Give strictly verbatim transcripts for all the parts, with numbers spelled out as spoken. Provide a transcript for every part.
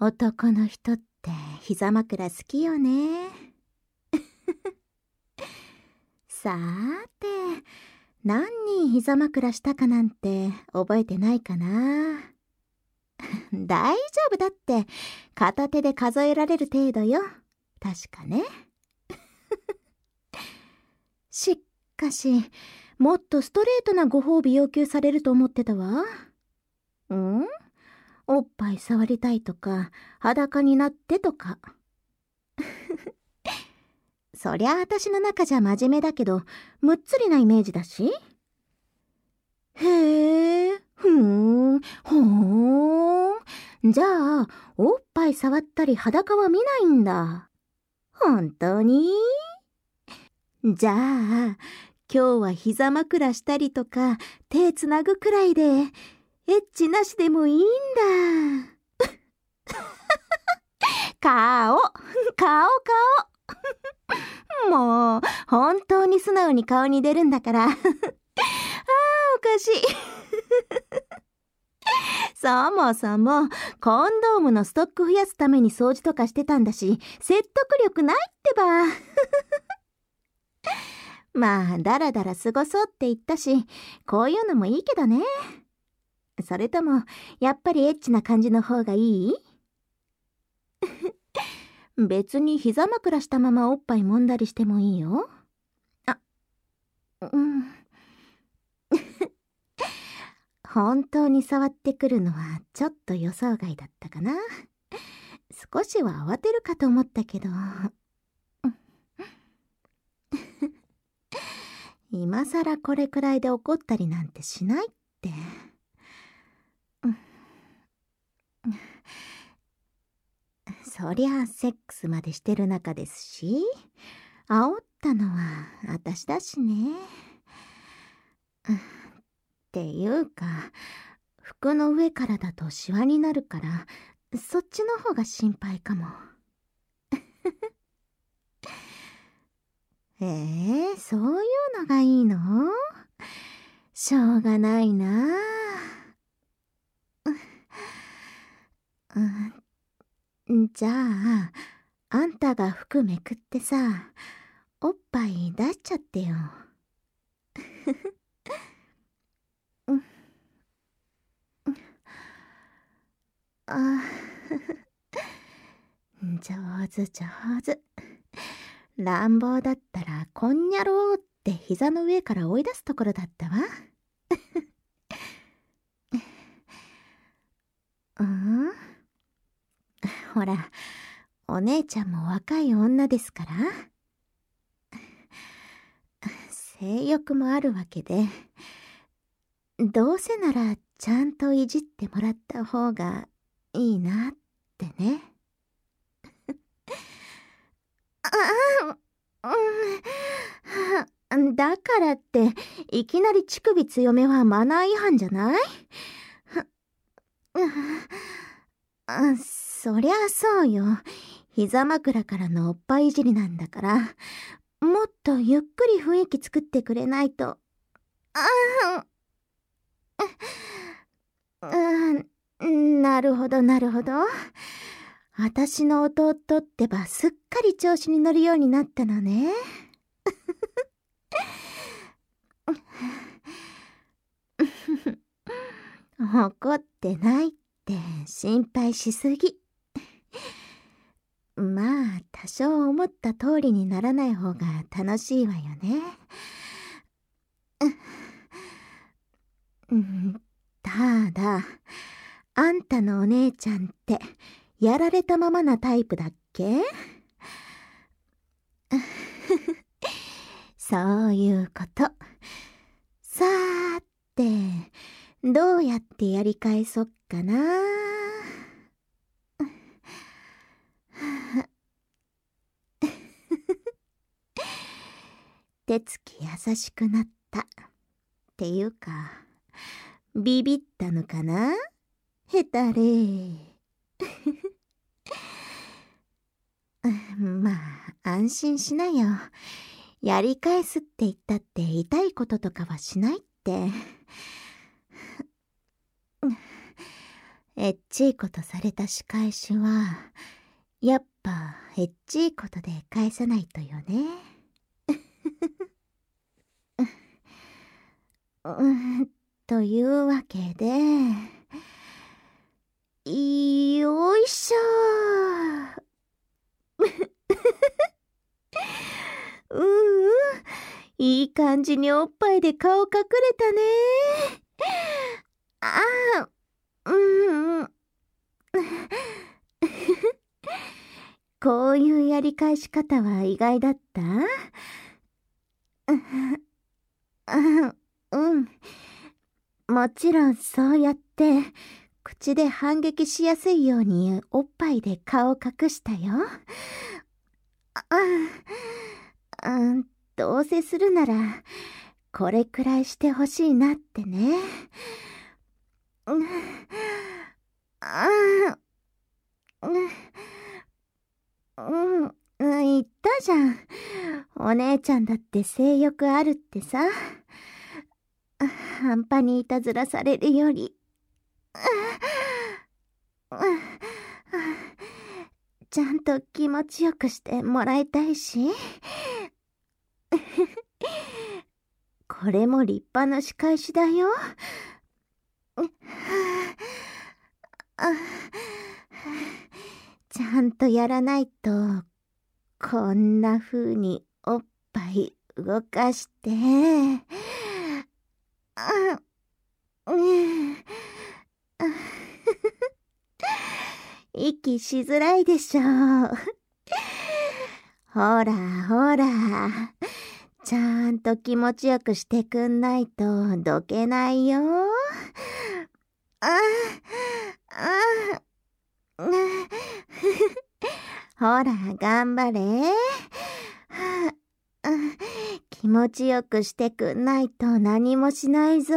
男の人って膝枕好きよね。さーて、何人膝枕したかなんて覚えてないかな。大丈夫だって、片手で数えられる程度よ。確かね。しっかし、もっとストレートなご褒美要求されると思ってたわ。ん？おっぱい触りたいとか、裸になってとか。そりゃ私の中じゃ真面目だけど、むっつりなイメージだし。へえ、ふーん、ほーん。じゃあ、おっぱい触ったり裸は見ないんだ。本当に？じゃあ、今日は膝枕したりとか、手つなぐくらいで、エッチなしでもいいんだ。顔、顔、顔。もう、本当に素直に顔に出るんだから。ああ、おかしい。そもそも、コンドームのストック増やすために掃除とかしてたんだし、説得力ないってば。まあ、だらだら過ごそうって言ったし、こういうのもいいけどね。それとも、やっぱりエッチな感じの方がいい？別に膝枕したままおっぱい揉んだりしてもいいよ。あ、うん。本当に触ってくるのはちょっと予想外だったかな。少しは慌てるかと思ったけど。今さらこれくらいで怒ったりなんてしないって。そりゃセックスまでしてる仲ですし、煽ったのは私だしね。っていうか、服の上からだとシワになるから、そっちの方が心配かも。えー、そういうのがいいの？しょうがないな。うん、じゃあ、あんたが服めくってさ、おっぱい出しちゃってよ。あ上手上手。乱暴だったらこんにゃろうって膝の上から追い出すところだったわ。うん？ほら、お姉ちゃんも若い女ですから。性欲もあるわけで、どうせならちゃんといじってもらった方がいいなってね。うん、だからっていきなり乳首強めはマナー違反じゃない？あ、そりゃそうよ。膝枕からのおっぱいいじりなんだから、もっとゆっくり雰囲気作ってくれないと。あうん、なるほどなるほど。私の弟ってばすっかり調子に乗るようになったのね。怒ってないって心配しすぎ。まあ多少思った通りにならない方が楽しいわよね。うん、ただあんたのお姉ちゃんってやられたままなタイプだっけ？そういうこと。さーて、どうやってやり返そっかな。手つき優しくなった。っていうか、ビビったのかな？へたれ。まあ、安心しなよ。やり返すって言ったって痛いこととかはしないって。 エッチいことされた仕返しは、やっぱエッチいことで返さないとよね。うん、というわけで、よいしょー。うんうん、いい感じにおっぱいで顔隠れたね。ああ、うんうん。こういうやり返し方は意外だった？うん。もちろんそうやって口で反撃しやすいようにおっぱいで顔を隠したよ。うん、どうせするならこれくらいしてほしいなってね。うん、うん、言ったじゃん。お姉ちゃんだって性欲あるってさ。半端にいたずらされるより。ちゃんと気持ちよくしてもらいたいし。これも立派な仕返しだよ。ちゃんとやらないと、こんな風におっぱい動かして、息しづらいでしょう。ほらほら、ちゃんと気持ちよくしてくんないとどけないよ。あああほら頑張れ。気持ちよくしてくんないと何もしないぞ。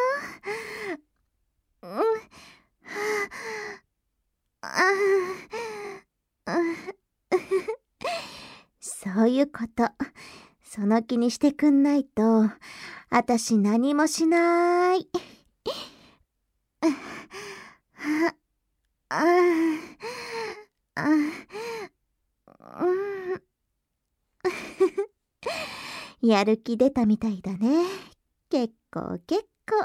そういうこと。その気にしてくんないと、あたし何もしない。やる気出たみたいだね。結構結構。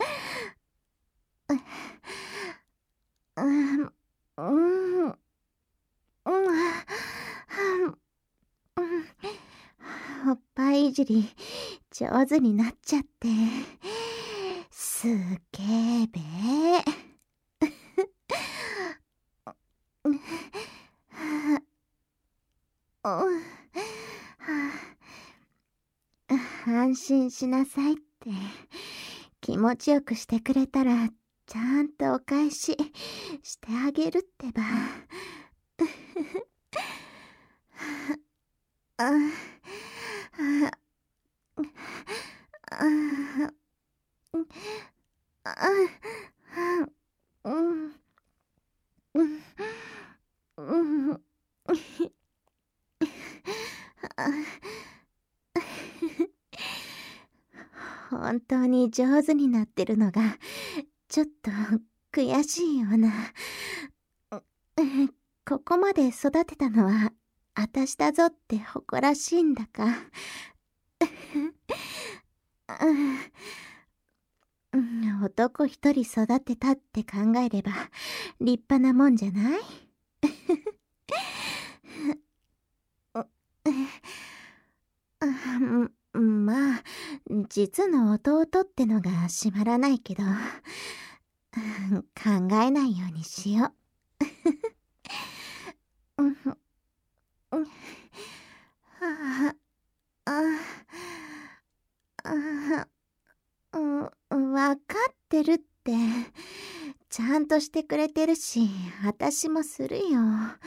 うんうんおっぱいいじり上手になっちゃってすっげーべー。安心しなさいって。気持ちよくしてくれたらちゃんとお返ししてあげるってば。本当に上手になってるのがちょっと悔しいような。ここまで育てたのはあたしだぞって誇らしいんだか。男一人育てたって考えれば立派なもんじゃない？まあ実の弟ってのが締まらないけど考えないようにしよう。わかってるって。ちゃんとしてくれてるし私もするよ。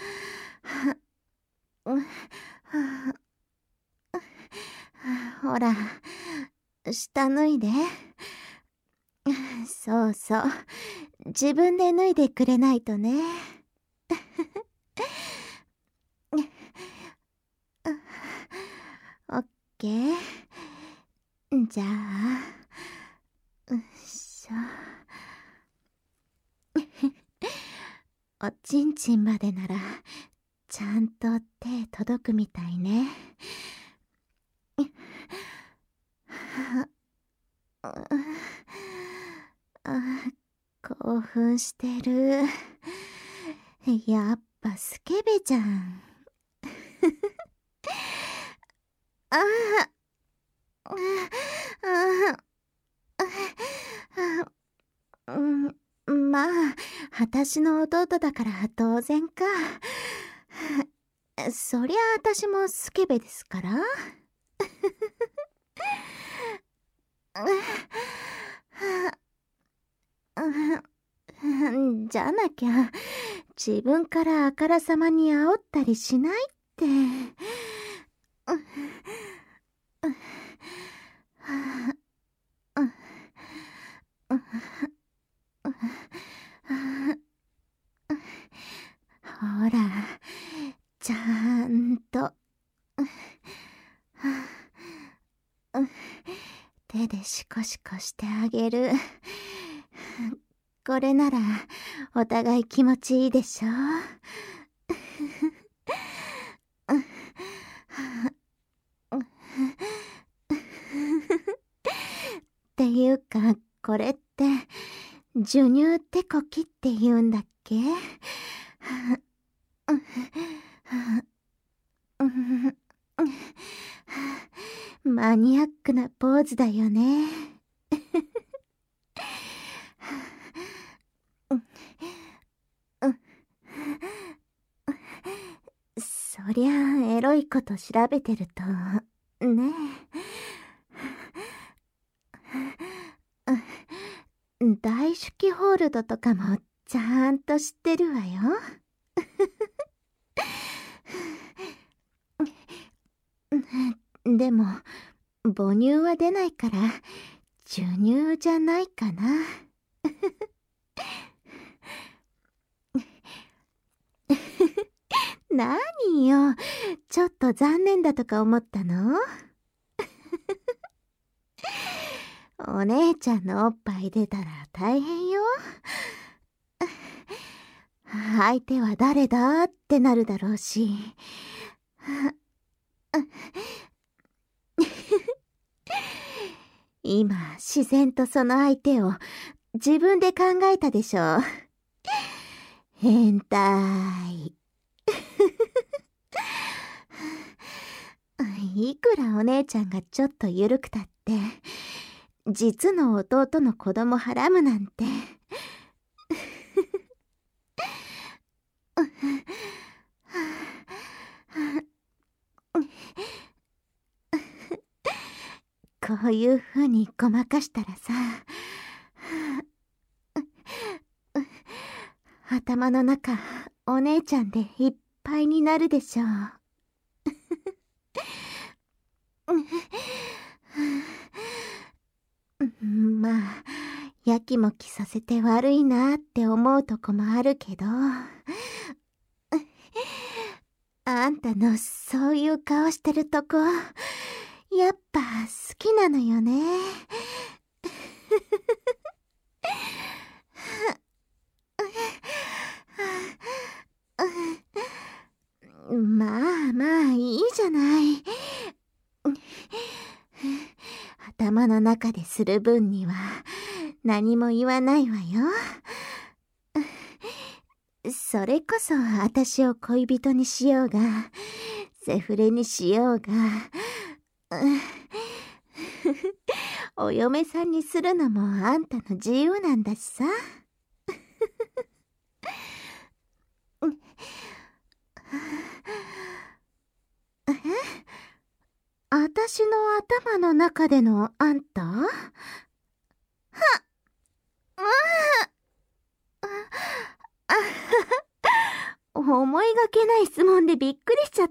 ほら下脱いで。そうそう、自分で脱いでくれないとね。オッケー。じゃあ、うっしょ。 ちんちんまでならちゃんと手届くみたいね。あ、興奮してる。やっぱスケベじゃん。ああ、うん、まあ、私の弟だから当然か。そりゃ私もスケベですから。じゃなきゃ自分からあからさまに煽ったりしないって。ほら、ちゃんと手でシコシコしてあげる。これならお互い気持ちいいでしょ。っていうか、これって授乳手こきって言うんだっけ？マニアックなポーズだよね。そりゃエロいこと調べてるとね。大手記ホールドとかもちゃんと知ってるわよ。でも母乳は出ないから授乳じゃないかな。何よ、ちょっと残念だとか思ったの？お姉ちゃんのおっぱい出たら大変よ。相手は誰だってなるだろうし。今自然とその相手を自分で考えたでしょ。変態。いくらお姉ちゃんがちょっと緩くたって実の弟の子供はらむなんて。こういう風にごまかしたらさ、頭の中お姉ちゃんでいっぱいになるでしょう。まあやきもきさせて悪いなって思うとこもあるけど、あんたのそういう顔してるとこやっぱ好きなのよね。まあまあいいじゃない。頭の中でする分には何も言わないわよ。それこそ私を恋人にしようがセフレにしようがお嫁さんにするのもあんたの自由なんだしさ。私の頭の中でのあんた？はっ、思いがけない質問でびっくりしちゃった。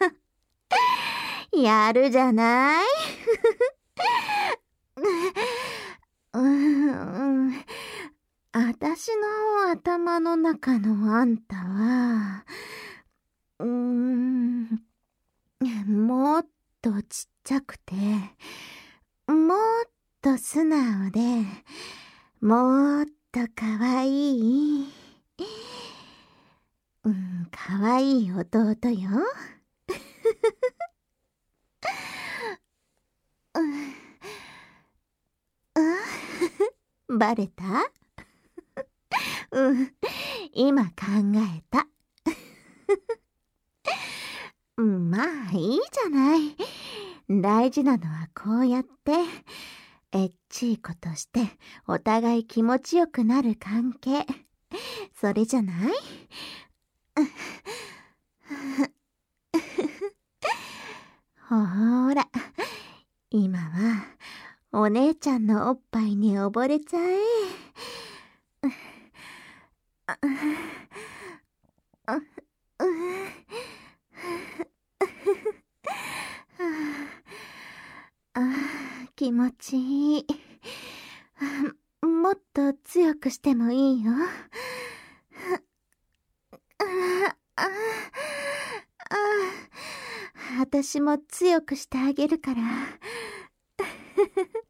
やるじゃない。うーん、私の頭の中のあんたは、うーん、もっとちっちゃくて、もっと素直で、もっとかわいい、 かわいい弟よ。バレた？うん、今考えた。まあいいじゃない。大事なのはこうやってエッチいことしてお互い気持ちよくなる関係。それじゃない？ほーら、今はお姉ちゃんのおっぱいに溺れちゃえ。あ、気持ちいい。もっと強くしてもいいよ。私も強くしてあげるから。